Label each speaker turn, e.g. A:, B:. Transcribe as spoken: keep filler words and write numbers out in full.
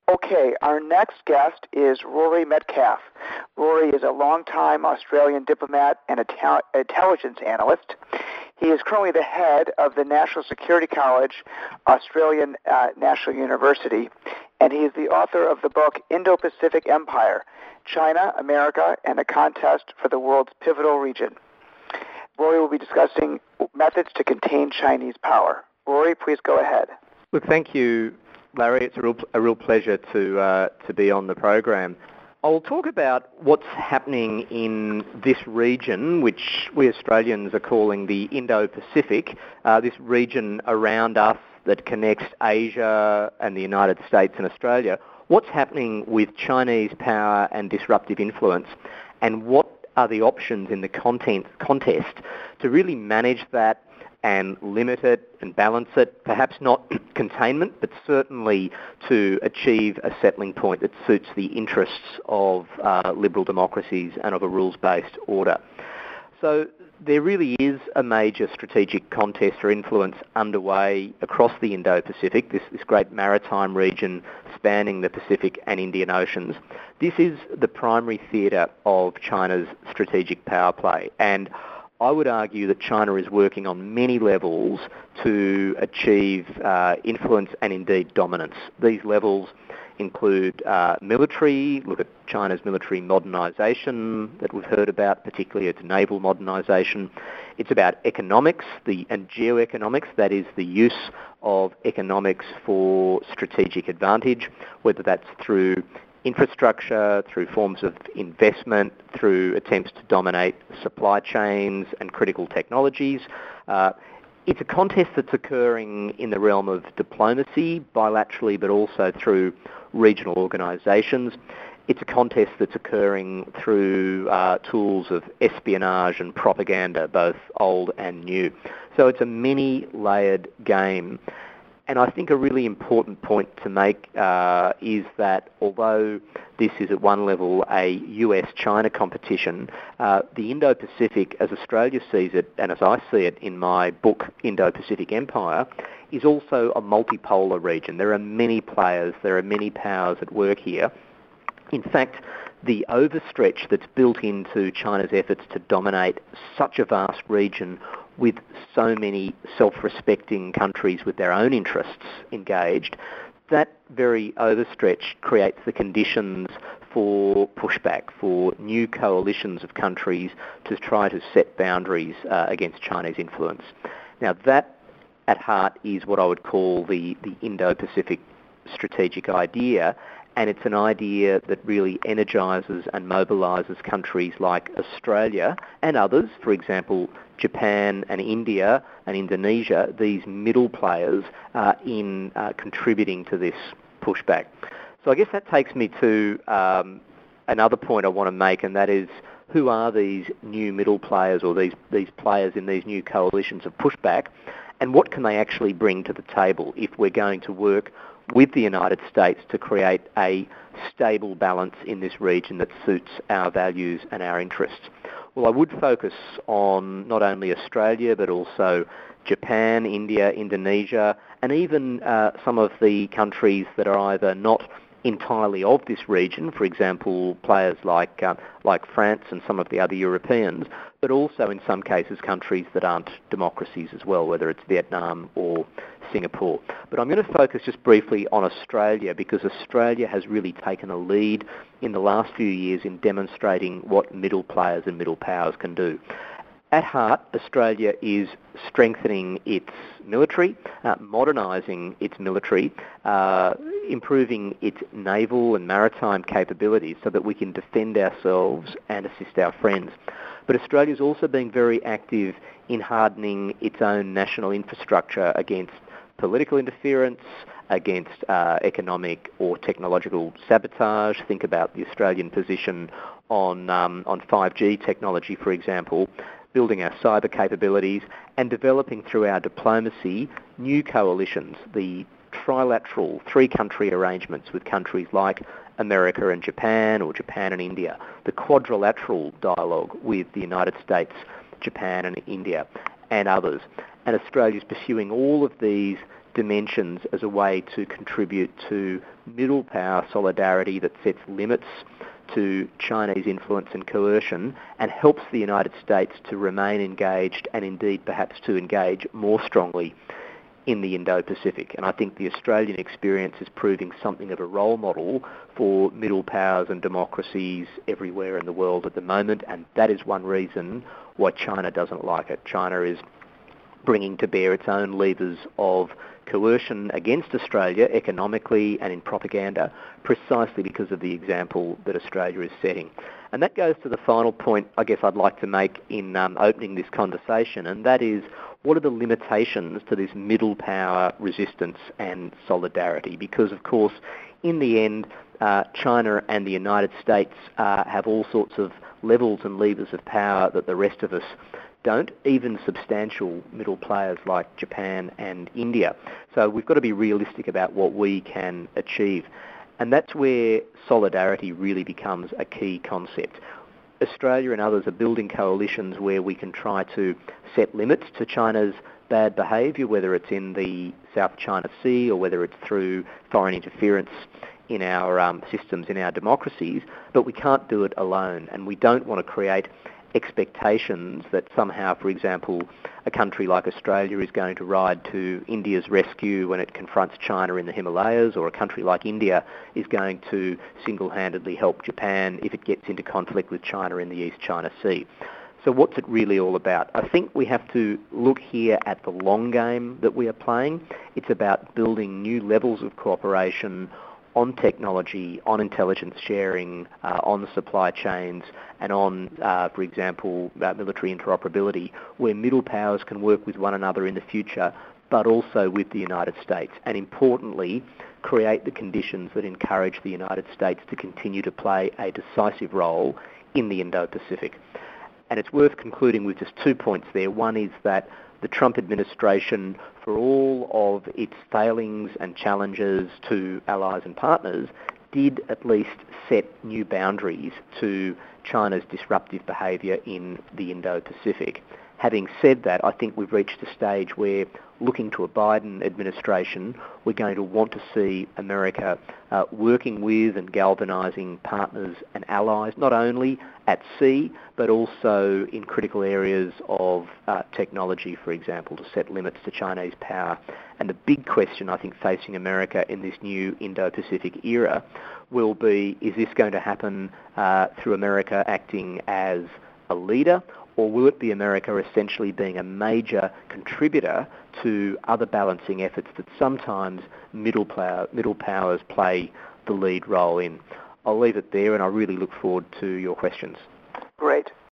A: Okay, our next guest is Rory Metcalfe. Rory is a longtime Australian diplomat and a ta- intelligence analyst. He is currently the head of the National Security College, Australian uh, National University, and he is the author of the book Indo-Pacific Empire, China, America, and the Contest for the World's Pivotal Region. Rory will be discussing methods to contain Chinese power. Rory, please go ahead.
B: Look, thank you, Larry. It's a real, a real pleasure to uh, to be on the program. I'll talk about what's happening in this region, which we Australians are calling the Indo-Pacific, uh, this region around us that connects Asia and the United States and Australia. What's happening with Chinese power and disruptive influence, and what are the options in the content contest to really manage that and limit it and balance it, perhaps not containment, but certainly to achieve a settling point that suits the interests of uh, liberal democracies and of a rules-based order. So there really is a major strategic contest for influence underway across the Indo-Pacific, this, this great maritime region spanning the Pacific and Indian Oceans. This is the primary theatre of China's strategic power play, and I would argue that China is working on many levels to achieve uh, influence and indeed dominance. These levels include uh, military, look at China's military modernisation that we've heard about, particularly its naval modernisation. It's about economics the, and geoeconomics, that is the use of economics for strategic advantage, whether that's through infrastructure, through forms of investment, through attempts to dominate supply chains and critical technologies. Uh, it's a contest that's occurring in the realm of diplomacy, bilaterally, but also through regional organisations. It's a contest that's occurring through uh, tools of espionage and propaganda, both old and new. So it's a many-layered game. And I think a really important point to make uh, is that although this is at one level a U S China competition, uh, the Indo-Pacific, as Australia sees it, and as I see it in my book Indo-Pacific Empire, is also a multipolar region. There are many players, there are many powers at work here. In fact, the overstretch that's built into China's efforts to dominate such a vast region with so many self-respecting countries with their own interests engaged, that very overstretch creates the conditions for pushback, for new coalitions of countries to try to set boundaries uh, against Chinese influence. Now that, at heart, is what I would call the, the Indo-Pacific strategic idea, and it's an idea that really energises and mobilises countries like Australia and others, for example, Japan and India and Indonesia, these middle players, uh, in uh, contributing to this pushback. So I guess that takes me to um, another point I want to make, and that is, who are these new middle players or these, these players in these new coalitions of pushback, and what can they actually bring to the table if we're going to work with the United States to create a stable balance in this region that suits our values and our interests? Well, I would focus on not only Australia but also Japan, India, Indonesia, and even uh, some of the countries that are either not entirely of this region, for example, players like uh, like France and some of the other Europeans, but also in some cases countries that aren't democracies as well, whether it's Vietnam or Singapore. But I'm going to focus just briefly on Australia, because Australia has really taken a lead in the last few years in demonstrating what middle players and middle powers can do. At heart, Australia is strengthening its military, uh, modernising its military, uh, improving its naval and maritime capabilities so that we can defend ourselves and assist our friends. But Australia is also being very active in hardening its own national infrastructure against political interference, against uh, economic or technological sabotage. Think about the Australian position on um, on five G technology, for example, building our cyber capabilities and developing through our diplomacy new coalitions, the trilateral three-country arrangements with countries like America and Japan, or Japan and India, the quadrilateral dialogue with the United States, Japan and India, and others. And Australia is pursuing all of these dimensions as a way to contribute to middle power solidarity that sets limits to Chinese influence and coercion and helps the United States to remain engaged and indeed perhaps to engage more strongly in the Indo-Pacific. And I think the Australian experience is proving something of a role model for middle powers and democracies everywhere in the world at the moment, and that is one reason why China doesn't like it. China is bringing to bear its own levers of coercion against Australia economically and in propaganda precisely because of the example that Australia is setting. And that goes to the final point I guess I'd like to make in um, opening this conversation, and that is, what are the limitations to this middle power resistance and solidarity? Because, of course, in the end, uh, China and the United States uh, have all sorts of levels and levers of power that the rest of us don't, even substantial middle players like Japan and India. So we've got to be realistic about what we can achieve. And that's where solidarity really becomes a key concept. Australia and others are building coalitions where we can try to set limits to China's bad behaviour, whether it's in the South China Sea or whether it's through foreign interference in our um, systems, in our democracies, but we can't do it alone, and we don't want to create expectations that somehow, for example, a country like Australia is going to ride to India's rescue when it confronts China in the Himalayas, or a country like India is going to single-handedly help Japan if it gets into conflict with China in the East China Sea. So what's it really all about? I think we have to look here at the long game that we are playing. It's about building new levels of cooperation on technology, on intelligence sharing, uh, on supply chains, and on, uh, for example, uh, military interoperability, where middle powers can work with one another in the future, but also with the United States, and importantly, create the conditions that encourage the United States to continue to play a decisive role in the Indo-Pacific. And it's worth concluding with just two points there. One is that the Trump administration, for all of its failings and challenges to allies and partners, did at least set new boundaries to China's disruptive behaviour in the Indo-Pacific. Having said that, I think we've reached a stage where, looking to a Biden administration, we're going to want to see America uh, working with and galvanising partners and allies, not only at sea, but also in critical areas of uh, technology, for example, to set limits to Chinese power. And the big question, I think, facing America in this new Indo-Pacific era will be, is this going to happen uh, through America acting as a leader, or will it be America essentially being a major contributor to other balancing efforts that sometimes middle, power, middle powers play the lead role in? I'll leave it there, and I really look forward to your questions.
A: Great.